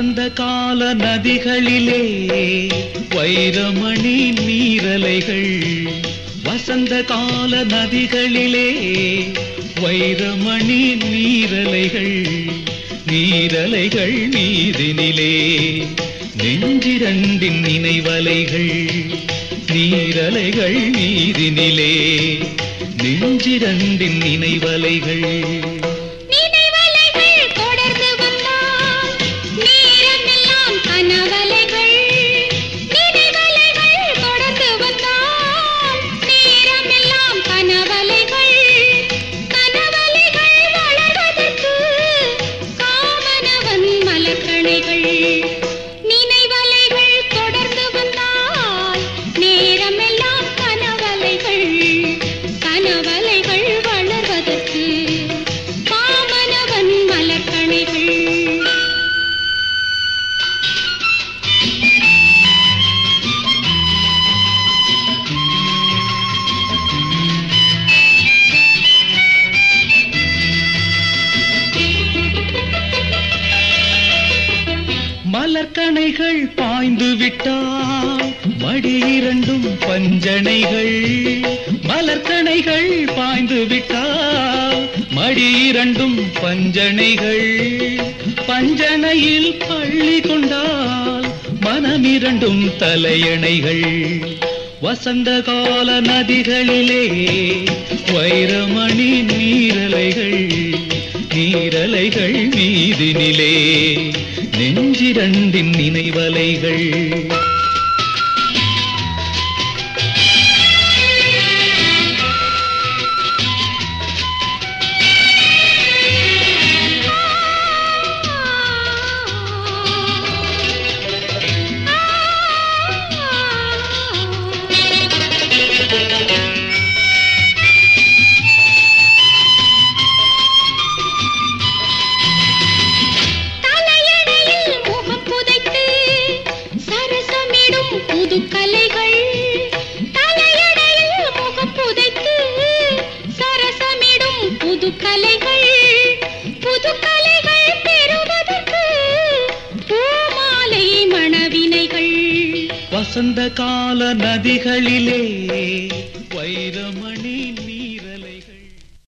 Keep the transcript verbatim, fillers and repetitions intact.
வசந்த கால நதிகளிலே வைரமணி நீரலைகள், வசந்த கால நதிகளிலே வைரமணி நீரலைகள், நீரலைகள் நீதினிலே நெஞ்சிரண்டின் நினைவலைகள், நீரலைகள் நீதினிலே நெஞ்சிரண்டின் நினைவலைகள். மலர்கணைகள் பாய்ந்து விட்டால் மடி இரண்டும் பஞ்சனைகள், மலர்கணைகள் பாய்ந்து விட்டால் மடி இரண்டும் பஞ்சனைகள், பஞ்சனையில் பள்ளி கொண்டால் மனமிரண்டும் தலையணைகள். வசந்த கால நதிகளிலே வைரமணி நீரலைகள், நீரலைகள் நீதினிலே நெஞ்சிரண்டின் நினைவலைகள். புதுக்கலைகள் தலையடையில் முகம் புதைத்து சரசமிடும் புதுக்கலைகள், புதுக்கலைகள் பெறுவதற்கு பூமாலை மணவினைகள். வசந்த கால நதிகளிலே வைரமணி நீ